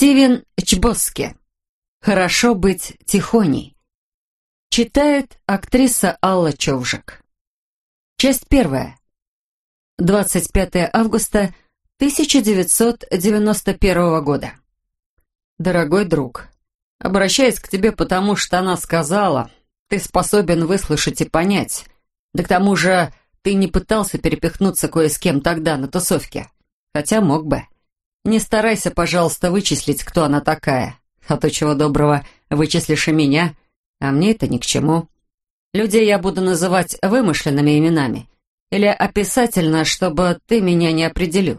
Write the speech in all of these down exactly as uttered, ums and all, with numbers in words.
Стивен Чбосски. «Хорошо быть тихоней». Читает актриса Алла Човжик. Часть первая. двадцать пятое августа тысяча девятьсот девяносто первого года. Дорогой друг, обращаюсь к тебе потому, что она сказала, ты способен выслушать и понять. Да к тому же ты не пытался перепихнуться кое с кем тогда на тусовке. Хотя мог бы. Не старайся, пожалуйста, вычислить, кто она такая. А то, чего доброго, вычислишь и меня, а мне это ни к чему. Людей я буду называть вымышленными именами или описательно, чтобы ты меня не определил.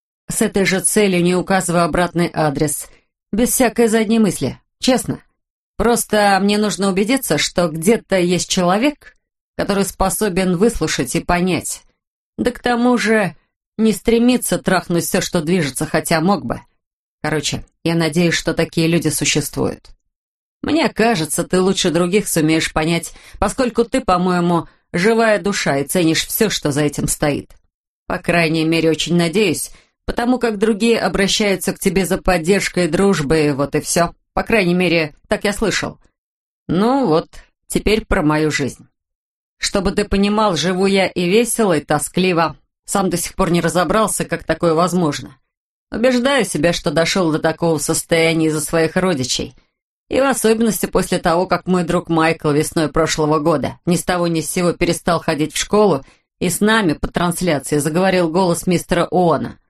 С этой же целью не указывай обратный адрес, без всякой задней мысли, честно. Просто мне нужно убедиться, что где-то есть человек, который способен выслушать и понять. Да к тому же не стремиться трахнуть все, что движется, хотя мог бы. Короче, я надеюсь, что такие люди существуют. Мне кажется, ты лучше других сумеешь понять, поскольку ты, по-моему, живая душа и ценишь все, что за этим стоит. По крайней мере, очень надеюсь, потому как другие обращаются к тебе за поддержкой и дружбой, вот и все. По крайней мере, так я слышал. Ну вот, теперь про мою жизнь. Чтобы ты понимал, живу я и весело, и тоскливо. Сам до сих пор не разобрался, как такое возможно. Убеждаю себя, что дошел до такого состояния из-за своих родичей. И в особенности после того, как мой друг Майкл весной прошлого года ни с того ни с сего перестал ходить в школу, и с нами по трансляции заговорил голос мистера Уона.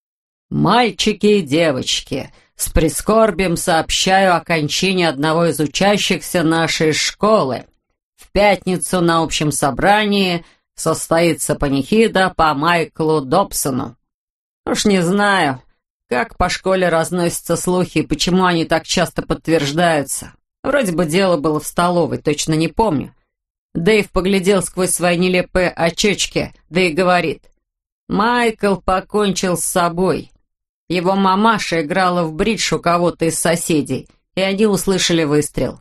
«Мальчики и девочки, с прискорбием сообщаю о кончине одного из учащихся нашей школы. В пятницу на общем собрании состоится панихида по Майклу Добсону. Уж не знаю, как по школе разносятся слухи и почему они так часто подтверждаются. Вроде бы дело было в столовой, точно не помню. Дэйв поглядел сквозь свои нелепые очечки, да и говорит: «Майкл покончил с собой. Его мамаша играла в бридж у кого-то из соседей, и они услышали выстрел.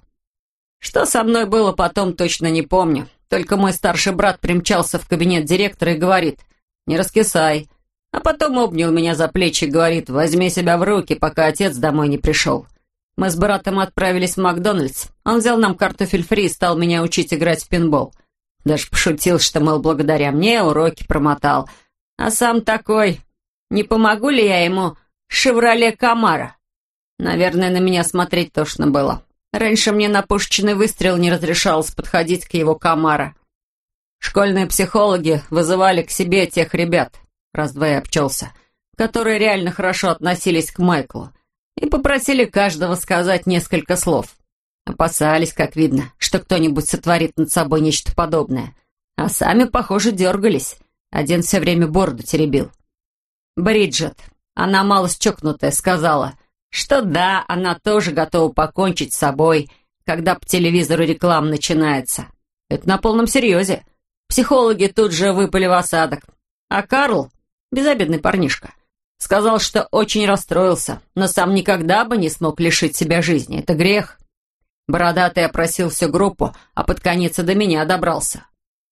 Что со мной было потом, точно не помню. Только мой старший брат примчался в кабинет директора и говорит: «Не раскисай». А потом обнял меня за плечи и говорит: «Возьми себя в руки, пока отец домой не пришел». Мы с братом отправились в Макдональдс. Он взял нам картофель фри и стал меня учить играть в пинбол. Даже пошутил, что, мол, благодаря мне уроки промотал. А сам такой: не помогу ли я ему «Шевроле Камаро»? Наверное, на меня смотреть тошно было. Раньше мне на пушечный выстрел не разрешалось подходить к его Камаро. Школьные психологи вызывали к себе тех ребят, раз-два я обчелся, которые реально хорошо относились к Майклу, и попросили каждого сказать несколько слов. Опасались, как видно, что кто-нибудь сотворит над собой нечто подобное. А сами, похоже, дергались. Один все время бороду теребил. Бриджит, она малость чокнутая, сказала, что да, она тоже готова покончить с собой, когда по телевизору реклама начинается. Это на полном серьезе. Психологи тут же выпали в осадок. А Карл, безобидный парнишка, сказал, что очень расстроился, но сам никогда бы не смог лишить себя жизни. Это грех. Бородатый опросил всю группу, а под конец и до меня добрался.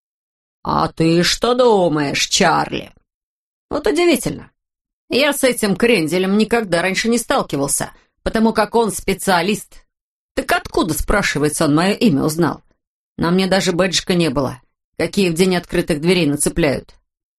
«А ты что думаешь, Чарли?» Вот удивительно. Я с этим кренделем никогда раньше не сталкивался, потому как он специалист. Так откуда, спрашивается, он мое имя узнал? На мне даже бэджика не было, какие в день открытых дверей нацепляют.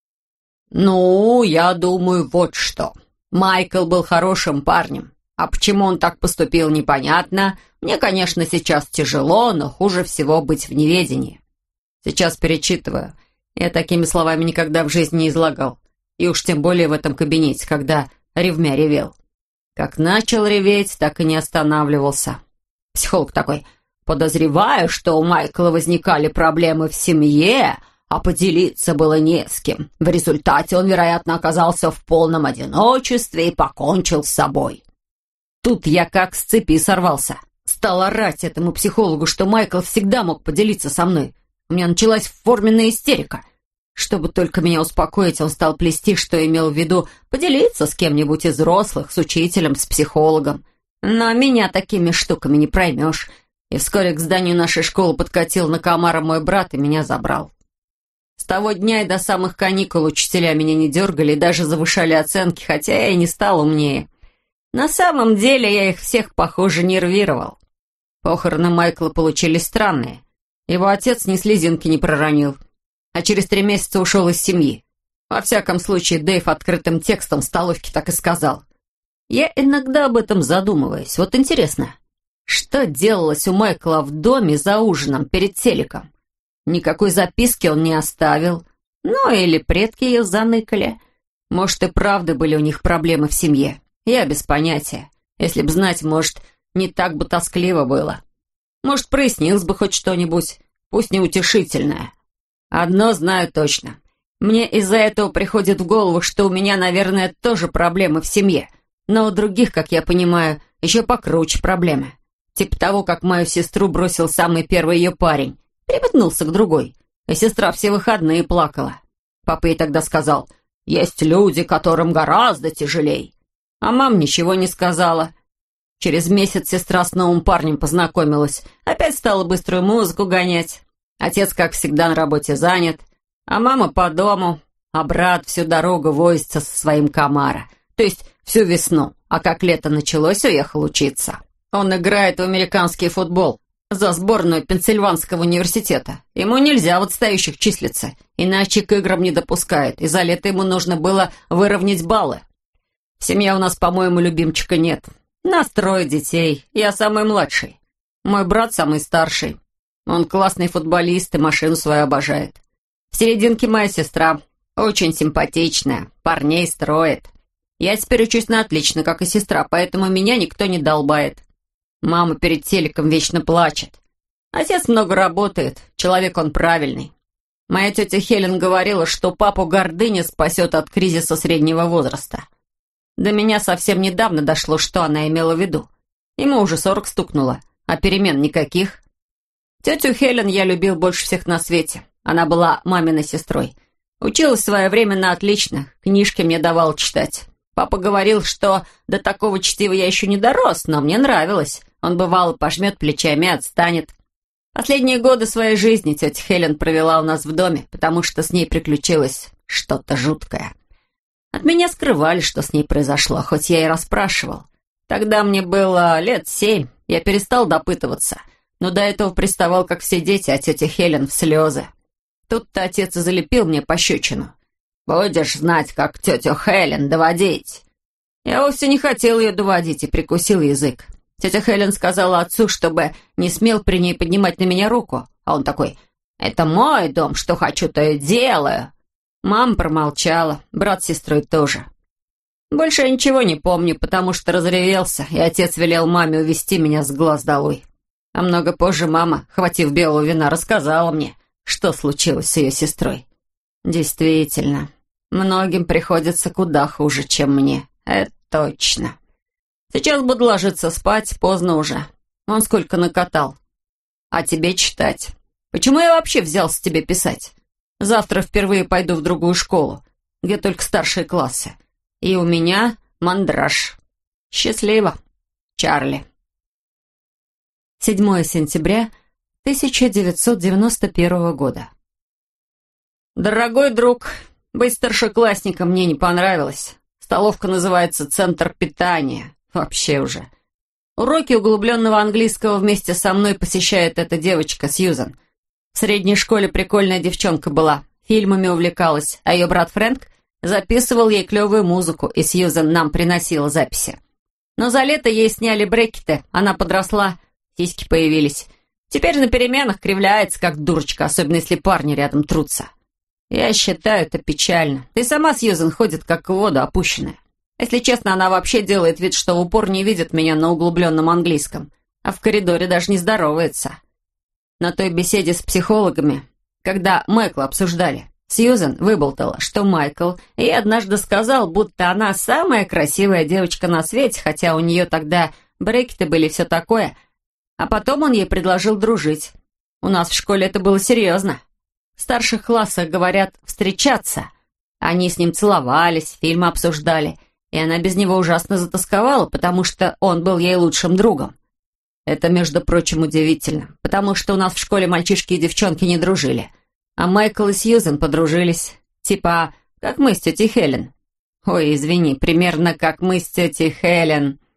«Ну, я думаю, вот что. Майкл был хорошим парнем. А почему он так поступил, непонятно. Мне, конечно, сейчас тяжело, но хуже всего быть в неведении. Сейчас перечитываю. Я такими словами никогда в жизни не излагал. И уж тем более в этом кабинете, когда ревмя ревел. Как начал реветь, так и не останавливался. Психолог такой: подозреваю, что у Майкла возникали проблемы в семье, а поделиться было не с кем. В результате он, вероятно, оказался в полном одиночестве и покончил с собой. Тут я как с цепи сорвался. Стал орать этому психологу, что Майкл всегда мог поделиться со мной. У меня началась форменная истерика. Чтобы только меня успокоить, он стал плести, что имел в виду поделиться с кем-нибудь из взрослых, с учителем, с психологом. Но меня такими штуками не проймешь. И вскоре к зданию нашей школы подкатил на Камаро мой брат и меня забрал. С того дня и до самых каникул учителя меня не дергали и даже завышали оценки, хотя я и не стал умнее. На самом деле я их всех, похоже, нервировал. Похороны Майкла получились странные. Его отец ни слезинки не проронил, а через три месяца ушел из семьи. Во всяком случае, Дэйв открытым текстом в столовке так и сказал. Я иногда об этом задумываюсь. Вот интересно, что делалось у Майкла в доме за ужином перед телеком? Никакой записки он не оставил. Ну, или предки ее заныкали. Может, и правда были у них проблемы в семье. Я без понятия. Если б знать, может, не так бы тоскливо было. Может, прояснилось бы хоть что-нибудь, пусть неутешительное. Одно знаю точно. Мне из-за этого приходит в голову, что у меня, наверное, тоже проблемы в семье. Но у других, как я понимаю, еще покруче проблемы. Типа того, как мою сестру бросил самый первый ее парень. Приметнулся к другой. И сестра все выходные плакала. Папа ей тогда сказал: «Есть люди, которым гораздо тяжелей». А мам ничего не сказала. Через месяц сестра с новым парнем познакомилась. Опять стала быструю музыку гонять. Отец, как всегда, на работе занят. А мама по дому. А брат всю дорогу возится со своим Камаро. То есть всю весну. А как лето началось, уехал учиться. Он играет в американский футбол за сборную Пенсильванского университета. Ему нельзя в отстающих числиться, иначе к играм не допускает. И за лето ему нужно было выровнять баллы. В семье у нас, по-моему, любимчика нет. Нас трое детей, я самый младший. Мой брат самый старший. Он классный футболист и машину свою обожает. В серединке моя сестра, очень симпатичная, парней строит. Я теперь учусь на отлично, как и сестра, поэтому меня никто не долбает. Мама перед телеком вечно плачет. Отец много работает, человек он правильный. Моя тетя Хелен говорила, что папу гордыня спасет от кризиса среднего возраста. До меня совсем недавно дошло, что она имела в виду. Ему уже сорок стукнуло, а перемен никаких. Тетю Хелен я любил больше всех на свете. Она была маминой сестрой. Училась в свое время на отлично, книжки мне давал читать. Папа говорил, что до такого чтива я еще не дорос, но мне нравилось. Он, бывало, пожмет плечами и отстанет. Последние годы своей жизни тетя Хелен провела у нас в доме, потому что с ней приключилось что-то жуткое. От меня скрывали, что с ней произошло, хоть я и расспрашивал. Тогда мне было лет семь, я перестал допытываться, но до этого приставал, как все дети, а тетя Хелен в слезы. Тут-то отец и залепил мне пощечину. «Будешь знать, как тетю Хелен доводить». Я вовсе не хотел ее доводить и прикусил язык. Тетя Хелен сказала отцу, чтобы не смел при ней поднимать на меня руку, а он такой: «Это мой дом, что хочу, то и делаю». Мама промолчала, брат с сестрой тоже. Больше я ничего не помню, потому что разревелся, и отец велел маме увести меня с глаз долой. А много позже мама, хватив белого вина, рассказала мне, что случилось с ее сестрой. Действительно, многим приходится куда хуже, чем мне. Это точно. Сейчас буду ложиться спать, поздно уже. Он сколько накатал. А тебе читать. Почему я вообще взялся тебе писать? Завтра впервые пойду в другую школу, где только старшие классы. И у меня мандраж. Счастливо, Чарли. седьмое сентября тысяча девятьсот девяносто первого года. Дорогой друг, быть старшеклассником мне не понравилось. Столовка называется «Центр питания». Вообще уже. Уроки углубленного английского вместе со мной посещает эта девочка Сьюзан. В средней школе прикольная девчонка была, фильмами увлекалась, а ее брат Фрэнк записывал ей клевую музыку, и Сьюзан нам приносила записи. Но за лето ей сняли брекеты, она подросла, сиськи появились. Теперь на переменах кривляется, как дурочка, особенно если парни рядом трутся. Я считаю это печально. Да и сама Сьюзан ходит, как в воду опущенная. Если честно, она вообще делает вид, что в упор не видит меня на углубленном английском, а в коридоре даже не здоровается. На той беседе с психологами, когда Майкла обсуждали, Сьюзан выболтала, что Майкл ей однажды сказал, будто она самая красивая девочка на свете, хотя у нее тогда брекеты были и все такое, а потом он ей предложил дружить. У нас в школе это было серьезно. В старших классах, говорят, встречаться. Они с ним целовались, фильмы обсуждали, и она без него ужасно затасковала, потому что он был ей лучшим другом. Это, между прочим, удивительно, потому что у нас в школе мальчишки и девчонки не дружили, а Майкл и Сьюзен подружились, типа, как мы с тетей Хелен. Ой, извини, примерно как мы с тетей Хелен.